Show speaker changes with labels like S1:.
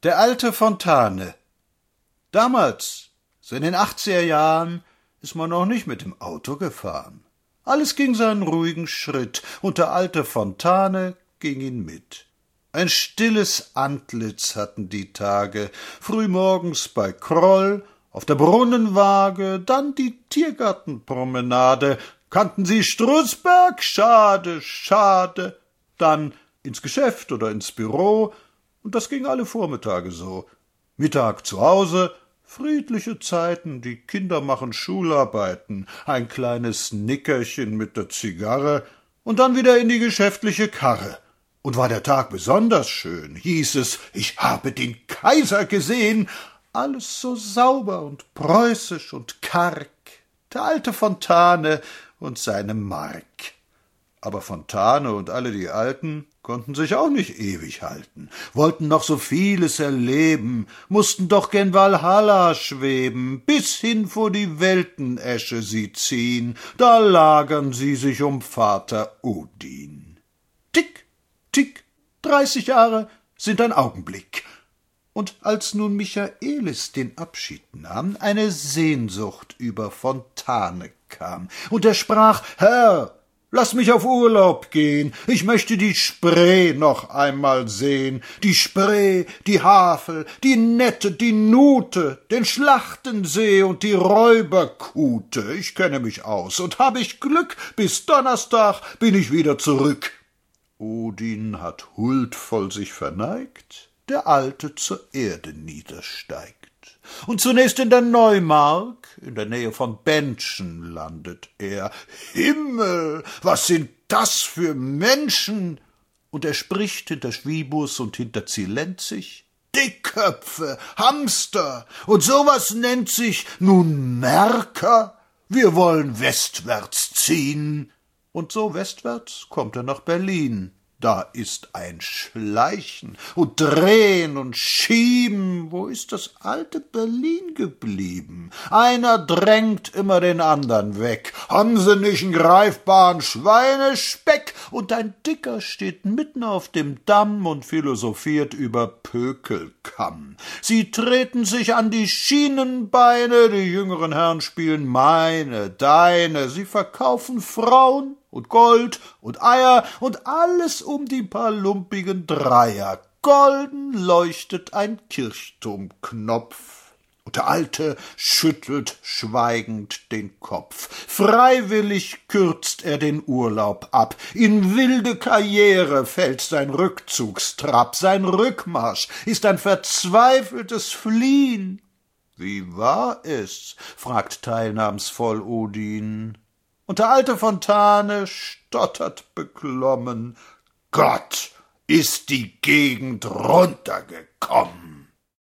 S1: Der alte Fontane. Damals, so in den 80er Jahren, ist man noch nicht mit dem Auto gefahren. Alles ging seinen ruhigen Schritt, und der alte Fontane ging ihn mit. Ein stilles Antlitz hatten die Tage, frühmorgens bei Kroll, auf der Brunnenwaage, dann die Tiergartenpromenade. Kannten Sie Strußberg? Schade, schade. Dann ins Geschäft oder ins Büro, und das ging alle Vormittage so. Mittag zu Hause, friedliche Zeiten, die Kinder machen Schularbeiten, ein kleines Nickerchen mit der Zigarre und dann wieder in die geschäftliche Karre. Und war der Tag besonders schön, hieß es, ich habe den Kaiser gesehen, alles so sauber und preußisch und karg, der alte Fontane und seine Mark. Aber Fontane und alle die Alten konnten sich auch nicht ewig halten, wollten noch so vieles erleben, mußten doch gen Walhalla schweben, bis hin vor die Weltenäsche sie ziehen, da lagern sie sich um Vater Odin. Tick, tick, 30 Jahre sind ein Augenblick. Und als nun Michaelis den Abschied nahm, eine Sehnsucht über Fontane kam, und er sprach, »Herr, lass mich auf Urlaub gehen, ich möchte die Spree noch einmal sehen, die Spree, die Havel, die Nette, die Nute, den Schlachtensee und die Räuberkute, ich kenne mich aus, und hab ich Glück, bis Donnerstag bin ich wieder zurück.« Odin hat huldvoll sich verneigt, der Alte zur Erde niedersteigt. Und zunächst in der Neumark, in der Nähe von Bentschen, landet er. Himmel, was sind das für Menschen? Und er spricht hinter Schwiebus und hinter Zilenzig. Dickköpfe, Hamster, und sowas nennt sich nun Märker? Wir wollen westwärts ziehen. Und so westwärts kommt er nach Berlin. Da ist ein Schleichen und Drehen und Schieben. Wo ist das alte Berlin geblieben? Einer drängt immer den andern weg. Haben sie nicht einen greifbaren Schweinespeck? Und ein Dicker steht mitten auf dem Damm und philosophiert über Pökelkamm. Sie treten sich an die Schienenbeine, die jüngeren Herren spielen meine, deine. Sie verkaufen Frauen und Gold und Eier und alles um die paar lumpigen Dreier. Golden leuchtet ein Kirchturmknopf. Und der Alte schüttelt schweigend den Kopf. Freiwillig kürzt er den Urlaub ab. In wilde Karriere fällt sein Rückzugstrab. Sein Rückmarsch ist ein verzweifeltes Fliehen. »Wie war es?« fragt teilnahmsvoll Odin. Und der alte Fontane stottert beklommen, »Gott, ist die Gegend runtergekommen!«